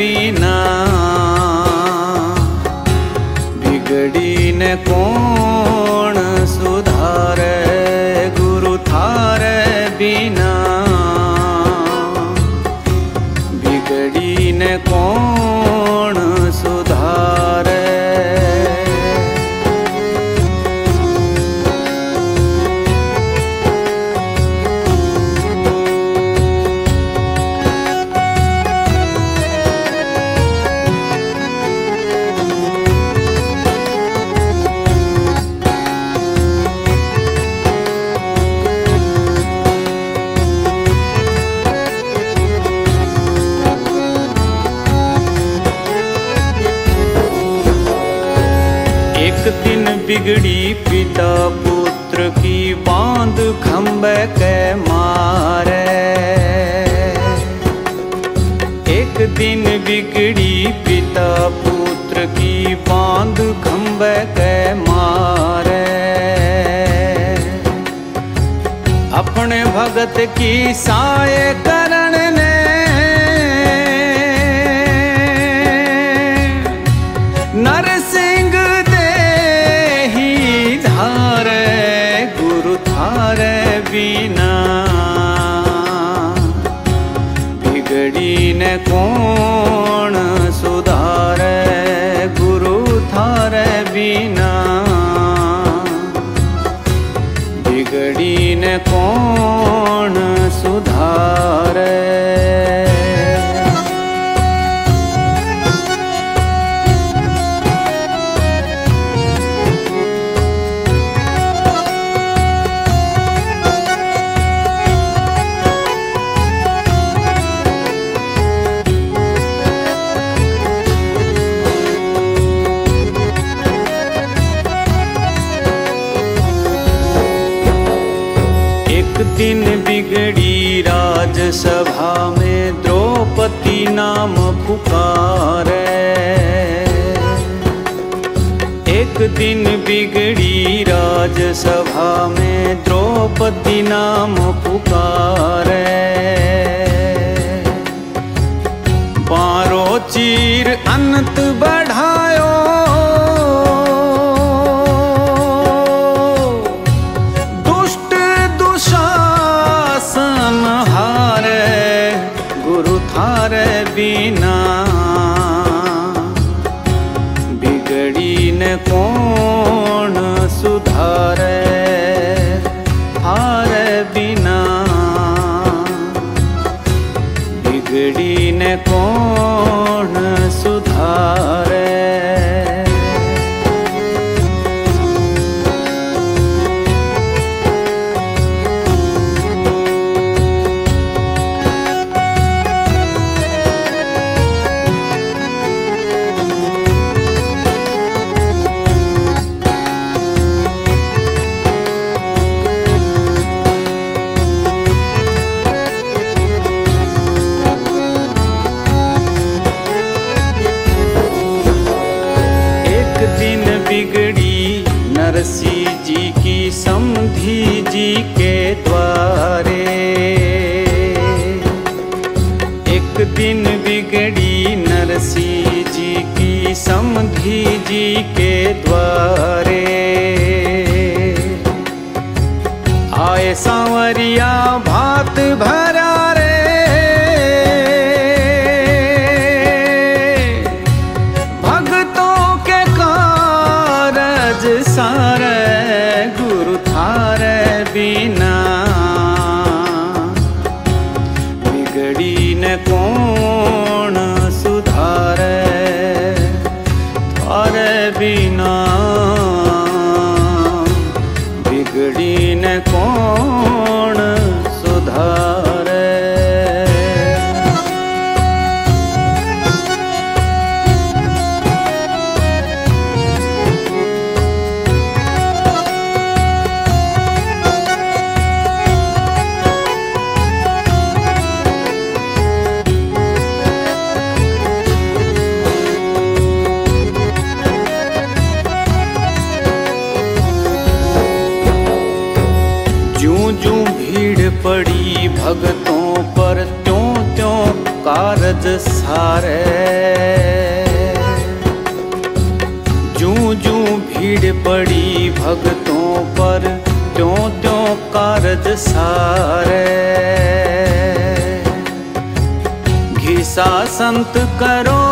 बिना, बिगड़ी ने कौन सुधारे गुरु थारे बिना, बिगड़ी ने कौन सुधारे। एक दिन बिगड़ी पिता पुत्र की बांध खंबे के मारे। एक दिन बिगड़ी पिता पुत्र की बांध खंबे के मारे। अपने भगत की साय करण ने नरसिंह गुरु थारे बिना, बिगड़ी ने कौन सुधारे गुरु थारे बिना, बिगड़ी ने कौन सुधारे। एक दिन बिगड़ी राजसभा में द्रौपदी नाम पुकारे। एक दिन बिगड़ी राजसभा में द्रौपदी नाम पुकारे। बारो चीर अनंत बढ़ायो, थारे बिना, बिगड़ी ने कौन सुधारे थारे बिना, बिगड़ी ने कौन सुधारे। बिगड़ी नरसी जी की समधी जी के द्वारे। एक दिन बिगड़ी नरसी जी की समधी जी के द्वारे। आए सांवरिया भात भरा रे, सारे गुरु थारे बिना, बिगड़ी ने कौन सुधारे थारे बिना, बिगड़ी ने कौन सुधारे। ज्यों ज्यों भीड़ पड़ी भगतों पर, त्यों त्यों कारज सारे। जूं जूं भीड़ पड़ी भक्तों पर, त्यों त्यों कारज सारे। घिसा संत करो